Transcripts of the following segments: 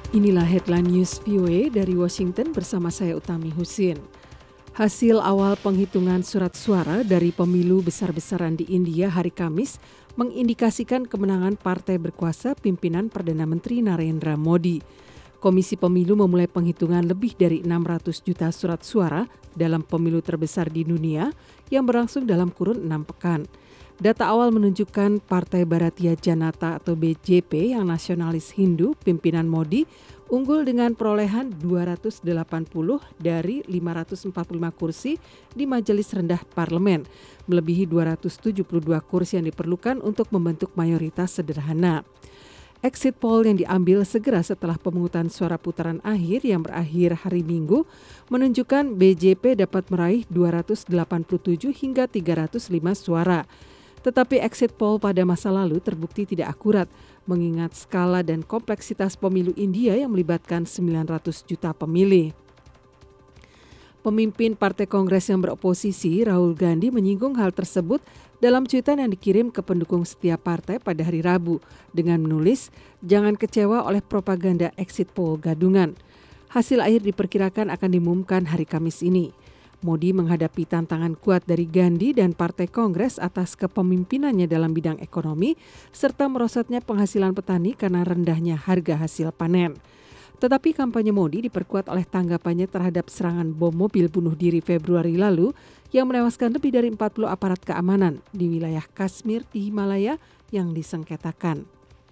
Inilah headline news VOA dari Washington bersama saya Utami Husin. Hasil awal penghitungan surat suara dari pemilu besar-besaran di India hari Kamis mengindikasikan kemenangan partai berkuasa pimpinan Perdana Menteri Narendra Modi. Komisi Pemilu memulai penghitungan lebih dari 600 juta surat suara dalam pemilu terbesar di dunia yang berlangsung dalam kurun 6 pekan. Data awal menunjukkan Partai Bharatiya Janata atau BJP yang nasionalis Hindu pimpinan Modi unggul dengan perolehan 280 dari 545 kursi di Majelis Rendah Parlemen, melebihi 272 kursi yang diperlukan untuk membentuk mayoritas sederhana. Exit poll yang diambil segera setelah pemungutan suara putaran akhir yang berakhir hari Minggu menunjukkan BJP dapat meraih 287 hingga 305 suara. Tetapi exit poll pada masa lalu terbukti tidak akurat, mengingat skala dan kompleksitas pemilu India yang melibatkan 900 juta pemilih. Pemimpin Partai Kongres yang beroposisi, Rahul Gandhi, menyinggung hal tersebut dalam cuitan yang dikirim ke pendukung setiap partai pada hari Rabu dengan menulis, "Jangan kecewa oleh propaganda exit poll gadungan." Hasil akhir diperkirakan akan diumumkan hari Kamis ini. Modi menghadapi tantangan kuat dari Gandhi dan Partai Kongres atas kepemimpinannya dalam bidang ekonomi serta merosotnya penghasilan petani karena rendahnya harga hasil panen. Tetapi kampanye Modi diperkuat oleh tanggapannya terhadap serangan bom mobil bunuh diri Februari lalu yang menewaskan lebih dari 40 aparat keamanan di wilayah Kashmir di Himalaya yang disengketakan.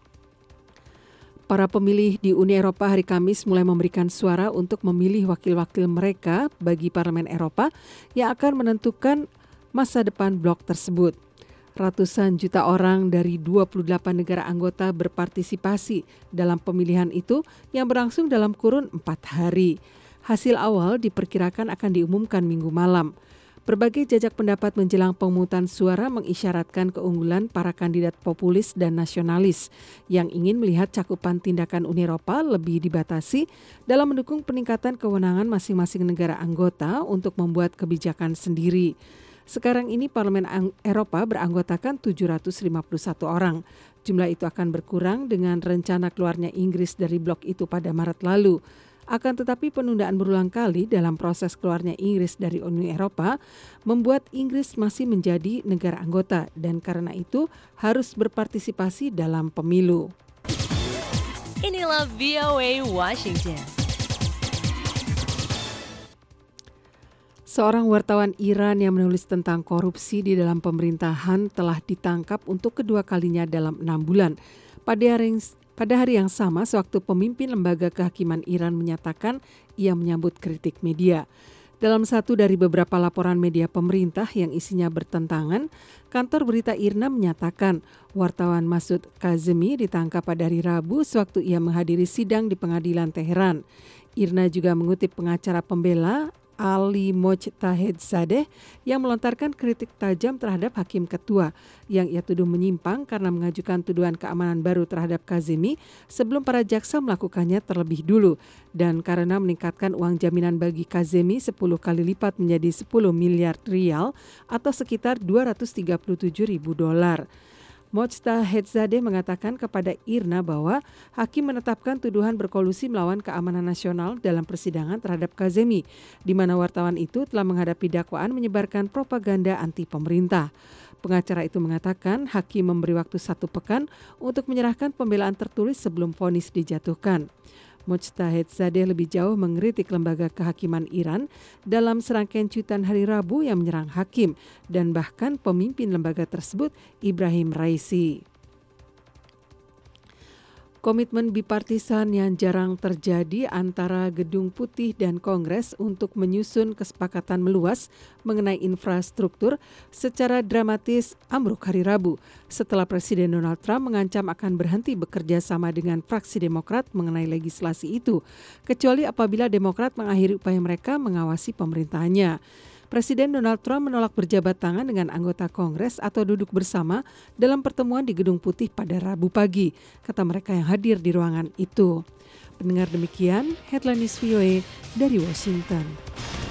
Para pemilih di Uni Eropa hari Kamis mulai memberikan suara untuk memilih wakil-wakil mereka bagi Parlemen Eropa yang akan menentukan masa depan blok tersebut. Ratusan juta orang dari 28 negara anggota berpartisipasi dalam pemilihan itu yang berlangsung dalam kurun 4 hari. Hasil awal diperkirakan akan diumumkan Minggu malam. Berbagai jajak pendapat menjelang pemungutan suara mengisyaratkan keunggulan para kandidat populis dan nasionalis yang ingin melihat cakupan tindakan Uni Eropa lebih dibatasi dalam mendukung peningkatan kewenangan masing-masing negara anggota untuk membuat kebijakan sendiri. Sekarang ini Parlemen Eropa beranggotakan 751 orang. Jumlah itu akan berkurang dengan rencana keluarnya Inggris dari blok itu pada Maret lalu. Akan tetapi penundaan berulang kali dalam proses keluarnya Inggris dari Uni Eropa membuat Inggris masih menjadi negara anggota dan karena itu harus berpartisipasi dalam pemilu. Inilah VOA Washington. Seorang wartawan Iran yang menulis tentang korupsi di dalam pemerintahan telah ditangkap untuk kedua kalinya dalam 6 bulan. Pada hari yang sama, sewaktu pemimpin lembaga kehakiman Iran menyatakan ia menyambut kritik media. Dalam satu dari beberapa laporan media pemerintah yang isinya bertentangan, kantor berita IRNA menyatakan wartawan Masoud Kazemi ditangkap pada hari Rabu sewaktu ia menghadiri sidang di pengadilan Teheran. IRNA juga mengutip pengacara pembela Ali Mojtahedzadeh yang melontarkan kritik tajam terhadap hakim ketua yang ia tuduh menyimpang karena mengajukan tuduhan keamanan baru terhadap Kazemi sebelum para jaksa melakukannya terlebih dulu dan karena meningkatkan uang jaminan bagi Kazemi 10 kali lipat menjadi 10 miliar rial atau sekitar 237.000 dolar. Mojtahedzadeh mengatakan kepada IRNA bahwa hakim menetapkan tuduhan berkolusi melawan keamanan nasional dalam persidangan terhadap Kazemi, di mana wartawan itu telah menghadapi dakwaan menyebarkan propaganda anti pemerintah. Pengacara itu mengatakan hakim memberi waktu 1 pekan untuk menyerahkan pembelaan tertulis sebelum vonis dijatuhkan. Mojtahedzadeh lebih jauh mengkritik lembaga kehakiman Iran dalam serangkaian cuitan hari Rabu yang menyerang hakim dan bahkan pemimpin lembaga tersebut Ibrahim Raisi. Komitmen bipartisan yang jarang terjadi antara Gedung Putih dan Kongres untuk menyusun kesepakatan meluas mengenai infrastruktur secara dramatis ambruk hari Rabu setelah Presiden Donald Trump mengancam akan berhenti bekerja sama dengan fraksi Demokrat mengenai legislasi itu, kecuali apabila Demokrat mengakhiri upaya mereka mengawasi pemerintahannya. Presiden Donald Trump menolak berjabat tangan dengan anggota Kongres atau duduk bersama dalam pertemuan di Gedung Putih pada Rabu pagi, kata mereka yang hadir di ruangan itu. Pendengar demikian, Headline News VOA dari Washington.